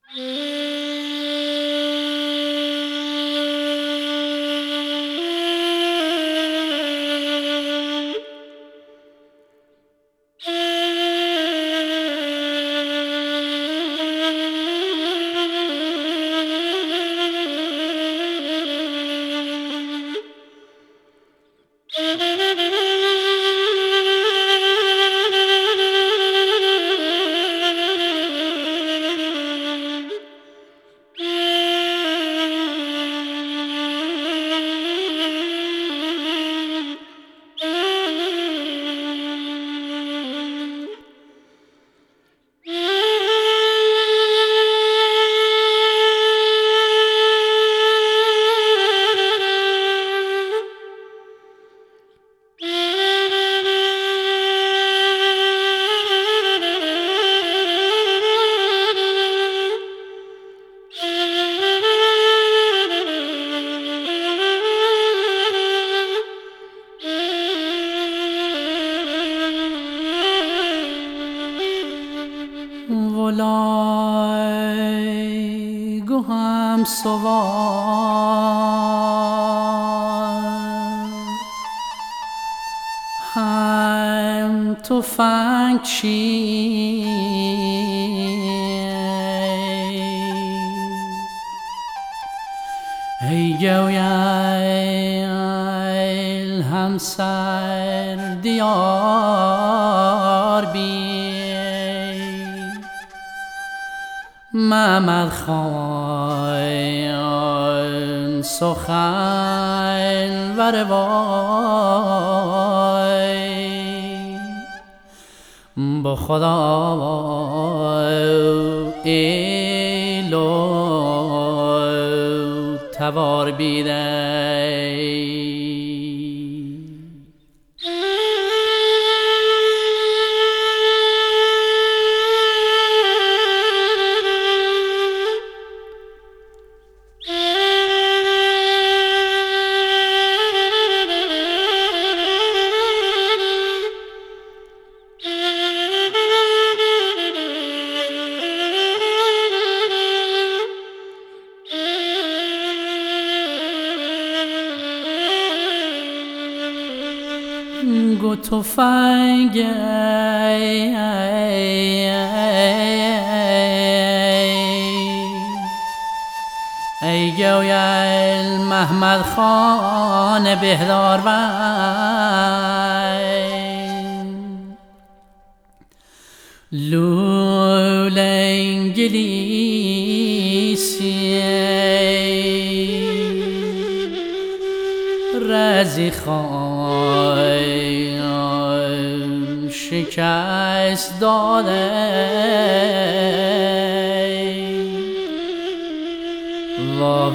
ولای گو هم سوار هم تفنگ چی ای گویل همسر دیار بی محمد خان سخن و روای با خدا ایل و توار بیدی گو تفنگ ای گویل محمد خان بهدار لول انگلیسی رزی خان شکست داده و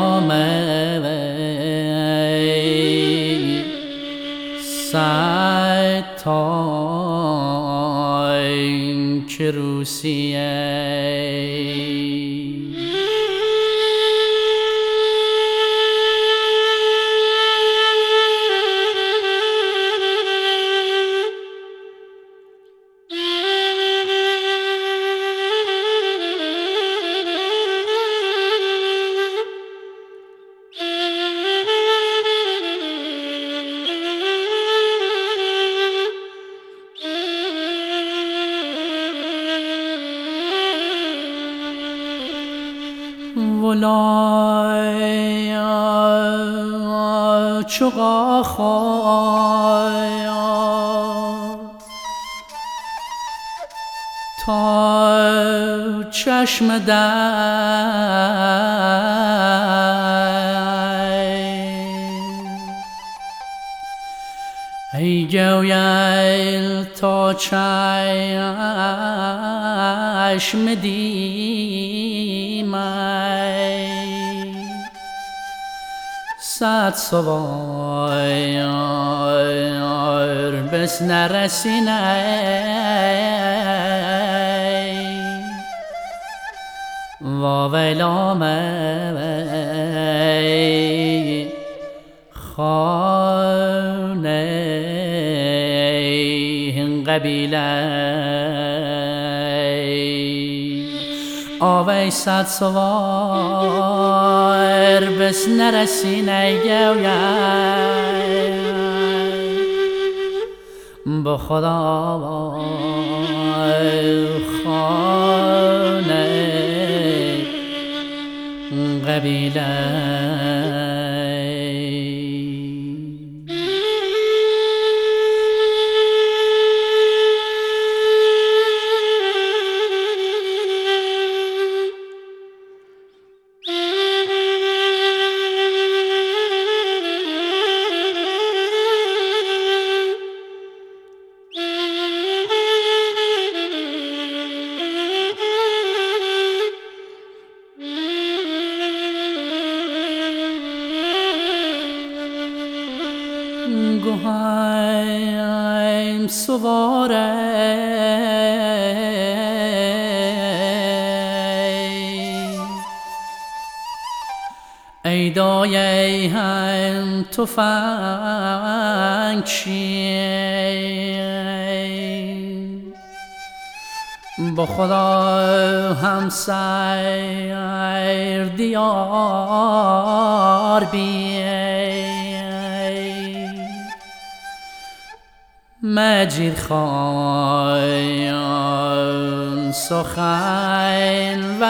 ویلامه ستاین که روسیه ولای چقا خواه تا چشم ای گویل تا چشم دیمای صد سوار بس نرسینه و ویلامه خانه قبیله آوی صد سوار بس نرسی نیگوی با خدا خانه قبیله گوهیم سواره ای دایه هم تفنگ چی با خدا هم سیر دیار بی مجید خان سخن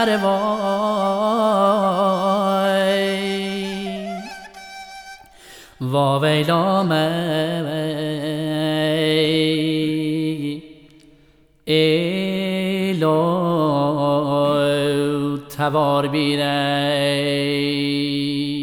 و ویلام ایلو تبار بیره